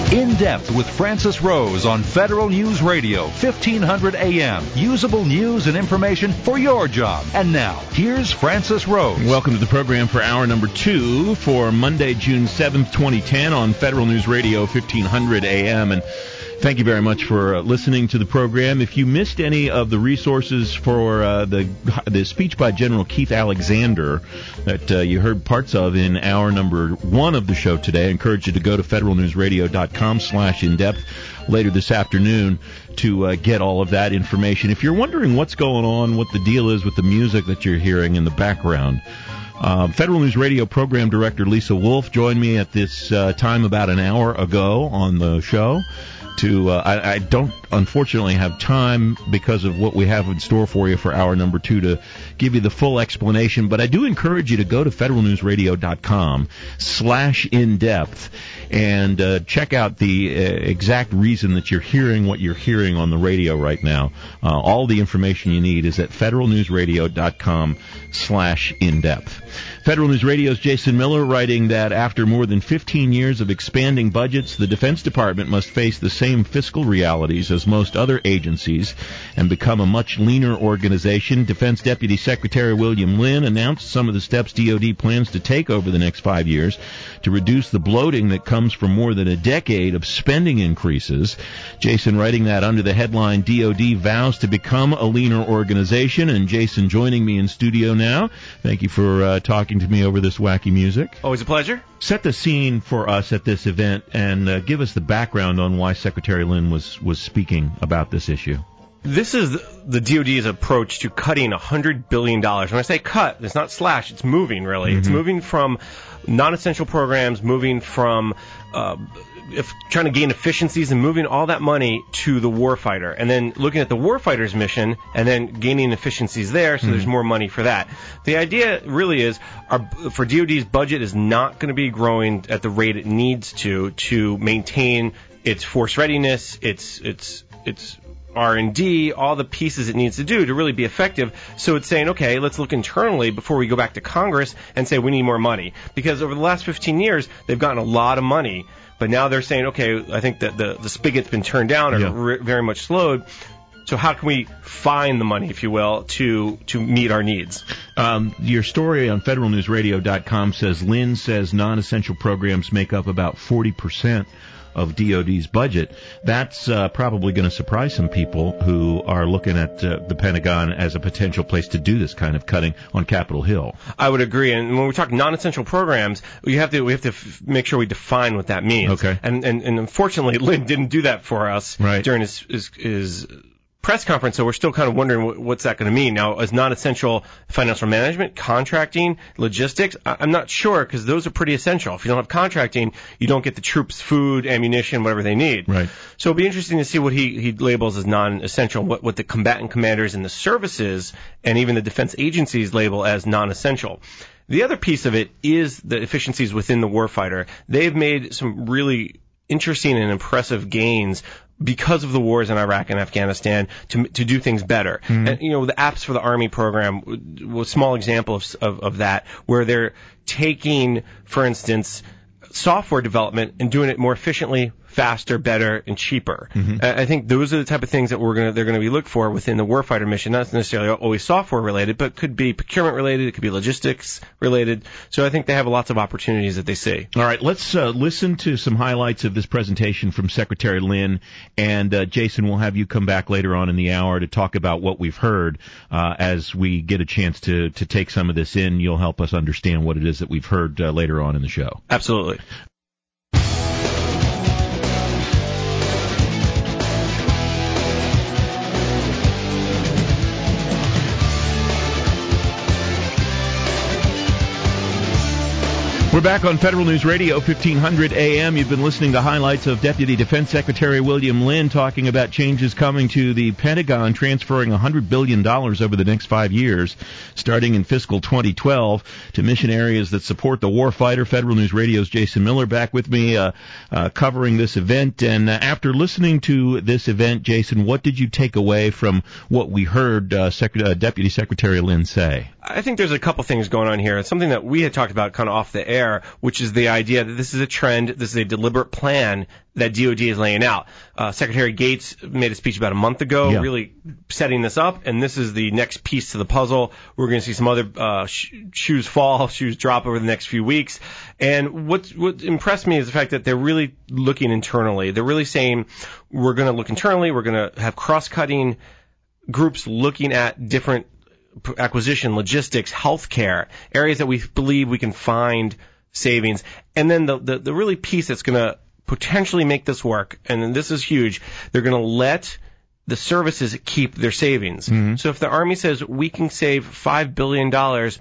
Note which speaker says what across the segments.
Speaker 1: In Depth with Francis Rose on Federal News Radio, 1500 AM. Usable news and information for your job. And now, here's Francis Rose.
Speaker 2: Welcome to the program for hour number 2 for Monday, June 7th, 2010 on Federal News Radio, 1500 AM. And thank you very much for listening to the program. If you missed any of the resources for the speech by General Keith Alexander that you heard parts of in hour number 1 of the show today, I encourage you to go to federalnewsradio.com/indepth later this afternoon to get all of that information. If you're wondering what's going on, what the deal is with the music that you're hearing in the background, Federal News Radio Program Director Lisa Wolf joined me at this time about an hour ago on the show. I don't, unfortunately, have time because of what we have in store for you for hour number 2 to give you the full explanation, but I do encourage you to go to federalnewsradio.com/indepth and check out the exact reason that you're hearing what you're hearing on the radio right now. All the information you need is at federalnewsradio.com/indepth. Federal News Radio's Jason Miller writing that after more than 15 years of expanding budgets, the Defense Department must face the same fiscal realities as most other agencies and become a much leaner organization. Defense Deputy Secretary William Lynn announced some of the steps DoD plans to take over the next 5 years to reduce the bloating that comes from more than a decade of spending increases. Jason writing that under the headline, DoD vows to become a leaner organization. And Jason joining me in studio now. Thank you for talking to me over this wacky music.
Speaker 3: Always a pleasure.
Speaker 2: Set the scene for us at this event and give us the background on why Secretary Lynn was speaking about this issue.
Speaker 3: This is the DoD's approach to cutting $100 billion. When I say cut, it's not slash, it's moving, really. Mm-hmm. It's moving from non-essential programs, moving from trying to gain efficiencies and moving all that money to the warfighter, and then looking at the warfighter's mission and then gaining efficiencies there, so there's more money for that. The idea really is for DoD's budget is not going to be growing at the rate it needs to maintain its force readiness, its R&D, all the pieces it needs to do to really be effective. So it's saying, okay, let's look internally before we go back to Congress and say we need more money. Because over the last 15 years, they've gotten a lot of money. But now they're saying, okay, I think that the spigot's been turned down or very much slowed. So how can we find the money, if you will, to meet our needs?
Speaker 2: Your story on federalnewsradio.com says Lynn says non-essential programs make up about 40% of DoD's budget. That's probably going to surprise some people who are looking at the Pentagon as a potential place to do this kind of cutting on Capitol Hill.
Speaker 3: I would agree. And when we talk non-essential programs, we have to make sure we define what that means.
Speaker 2: Okay.
Speaker 3: And unfortunately, Lynn didn't do that for us during his press conference, so we're still kind of wondering what's that going to mean. Now, as non-essential financial management, contracting, logistics, I'm not sure, because those are pretty essential. If you don't have contracting, you don't get the troops food, ammunition, whatever they need.
Speaker 2: Right.
Speaker 3: So it'll be interesting to see what he labels as non-essential, what the combatant commanders and the services and even the defense agencies label as non-essential. The other piece of it is the efficiencies within the warfighter. They've made some really interesting and impressive gains because of the wars in Iraq and Afghanistan to do things better. Mm-hmm. And, the apps for the Army program was a small example of that, where they're taking, for instance, software development and doing it more efficiently, faster, better, and cheaper. Mm-hmm. I think those are the type of things that they're going to be looked for within the warfighter mission. Not necessarily always software related, but could be procurement related. It could be logistics related. So I think they have lots of opportunities that they see.
Speaker 2: All right, let's listen to some highlights of this presentation from Secretary Lynn. And Jason, we'll have you come back later on in the hour to talk about what we've heard as we get a chance to take some of this in. You'll help us understand what it is that we've heard later on in the show.
Speaker 3: Absolutely.
Speaker 2: We're back on Federal News Radio, 1500 AM. You've been listening to highlights of Deputy Defense Secretary William Lynn talking about changes coming to the Pentagon, transferring $100 billion over the next 5 years, starting in fiscal 2012, to mission areas that support the warfighter. Federal News Radio's Jason Miller back with me covering this event. And after listening to this event, Jason, what did you take away from what we heard Deputy Secretary Lynn say?
Speaker 3: I think there's a couple things going on here. It's something that we had talked about kind of off the air, care, which is the idea that this is a trend, this is a deliberate plan that DOD is laying out. Secretary Gates made a speech about a month ago, really setting this up, and this is the next piece to the puzzle. We're going to see some other shoes fall, shoes drop over the next few weeks. And what impressed me is the fact that they're really looking internally. They're really saying, we're going to look internally, we're going to have cross-cutting groups looking at different acquisition, logistics, healthcare, areas that we believe we can find savings. And then the really piece that's going to potentially make this work, and this is huge, they're going to let the services keep their savings. Mm-hmm. So if the Army says we can save $5 billion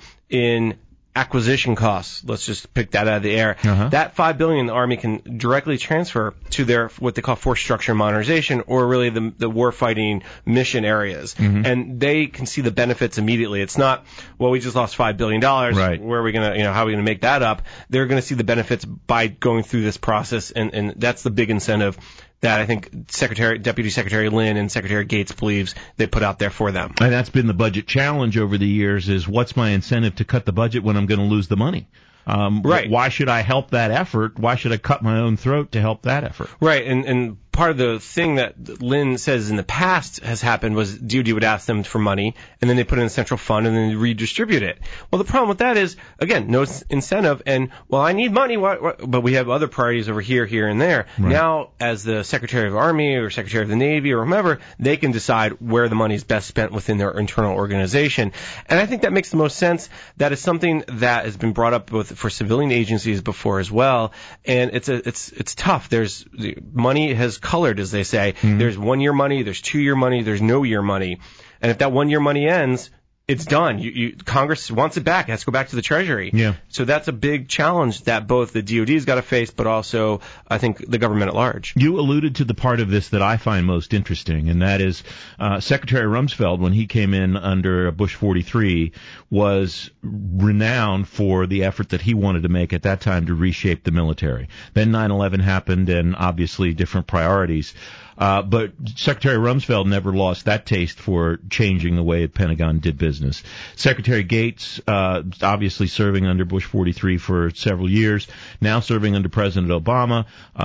Speaker 3: in acquisition costs, let's just pick that out of the air, that $5 billion the Army can directly transfer to their what they call force structure modernization, or really the warfighting mission areas. Mm-hmm. And they can see the benefits immediately. It's not, well, we just lost $5 billion. Right. Where are we going to, how are we going to make that up? They're going to see the benefits by going through this process, and that's the big incentive that I think Deputy Secretary Lynn and Secretary Gates believes they put out there for them.
Speaker 2: And that's been the budget challenge over the years, is what's my incentive to cut the budget when I'm going to lose the money? Right. Why should I help that effort? Why should I cut my own throat to help that effort?
Speaker 3: Right. And part of the thing that Lynn says in the past has happened was DOD would ask them for money, and then they put it in a central fund and then redistribute it. Well, the problem with that is, again, no incentive, and, well, I need money, but we have other priorities over here, and there. Right. Now, as the Secretary of the Army or Secretary of the Navy or whomever, they can decide where the money is best spent within their internal organization. And I think that makes the most sense. That is something that has been brought up both for civilian agencies before as well, and it's tough. Money has colored, as they say. Mm-hmm. There's 1 year money, there's 2 year money, there's no year money. And if that 1 year money ends, it's done. Congress wants it back. It has to go back to the Treasury. Yeah. So that's a big challenge that both the DOD's got to face, but also, I think, the government at large.
Speaker 2: You alluded to the part of this that I find most interesting, and that is Secretary Rumsfeld, when he came in under Bush 43, was renowned for the effort that he wanted to make at that time to reshape the military. Then 9/11 happened, and obviously different priorities. But Secretary Rumsfeld never lost that taste for changing the way the Pentagon did business. Secretary Gates, obviously serving under Bush 43 for several years, now serving under President Obama.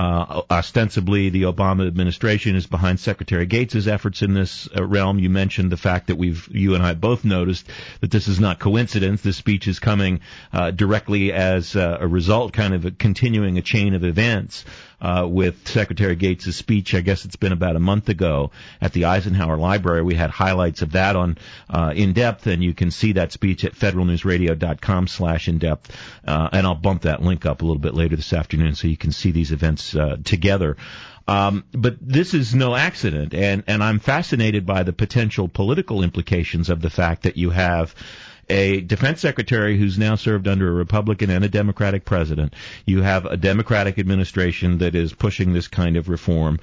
Speaker 2: Ostensibly, the Obama administration is behind Secretary Gates' efforts in this realm. You mentioned the fact that you and I both noticed that this is not coincidence. This speech is coming directly as a result, kind of continuing a chain of events. With Secretary Gates' speech, I guess it's been about a month ago at the Eisenhower Library. We had highlights of that on In-Depth, and you can see that speech at federalnewsradio.com/indepth. And I'll bump that link up a little bit later this afternoon so you can see these events together. But this is no accident, and I'm fascinated by the potential political implications of the fact that you have a defense secretary who's now served under a Republican and a Democratic president. You have a Democratic administration that is pushing this kind of reform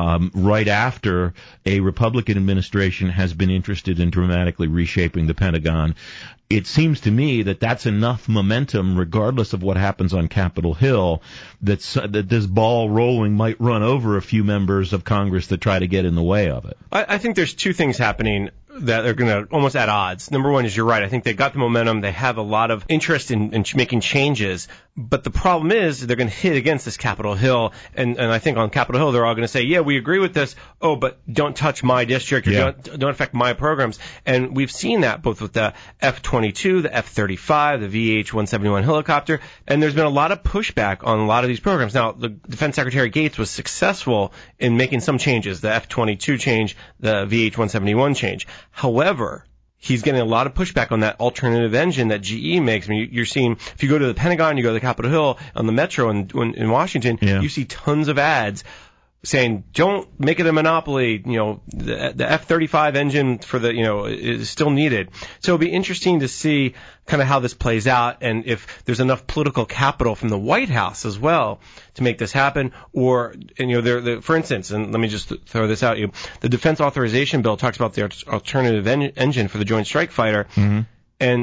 Speaker 2: right after a Republican administration has been interested in dramatically reshaping the Pentagon. It seems to me that that's enough momentum, regardless of what happens on Capitol Hill, that this ball rolling might run over a few members of Congress that try to get in the way of it.
Speaker 3: I think there's two things happening that are going to almost at odds. Number one is, you're right. I think they got the momentum. They have a lot of interest in making changes. But the problem is they're going to hit against this Capitol Hill. And I think on Capitol Hill, they're all going to say, yeah, we agree with this. Oh, but don't touch my district, or don't affect my programs. And we've seen that both with the F-22, the F-35, the VH-171 helicopter. And there's been a lot of pushback on a lot of these programs. Now, the Defense Secretary Gates was successful in making some changes, the F-22 change, the VH-171 change. However, he's getting a lot of pushback on that alternative engine that GE makes. I mean, you're seeing, if you go to the Pentagon, you go to the Capitol Hill, on the Metro in Washington, you see tons of ads saying, don't make it a monopoly. The F-35 engine for is still needed. So it'll be interesting to see kind of how this plays out, and if there's enough political capital from the White House as well to make this happen. For instance, and let me just throw this out, the Defense Authorization Bill talks about the alternative engine for the Joint Strike Fighter, and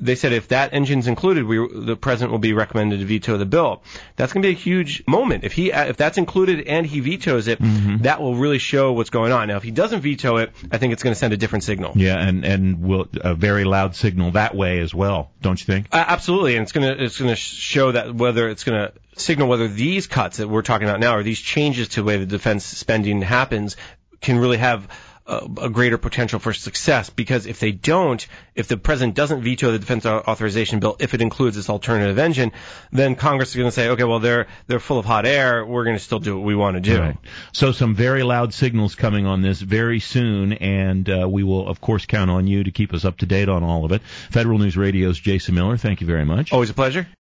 Speaker 3: they said if that engine's included, the president will be recommended to veto the bill. That's going to be a huge moment. If that's included and he vetoes it, that will really show what's going on. Now, if he doesn't veto it, I think it's going to send a different signal.
Speaker 2: Yeah, and will a very loud signal that way as well, don't you think?
Speaker 3: Absolutely, and it's going to show that whether it's going to signal whether these cuts that we're talking about now or these changes to the way the defense spending happens can really have a greater potential for success, because if the president doesn't veto the defense authorization bill, if it includes this alternative engine, then Congress is going to say, okay, well, they're full of hot air. We're going to still do what we want to do.
Speaker 2: Right. So some very loud signals coming on this very soon, and we will, of course, count on you to keep us up to date on all of it. Federal News Radio's Jason Miller, thank you very much.
Speaker 3: Always a pleasure.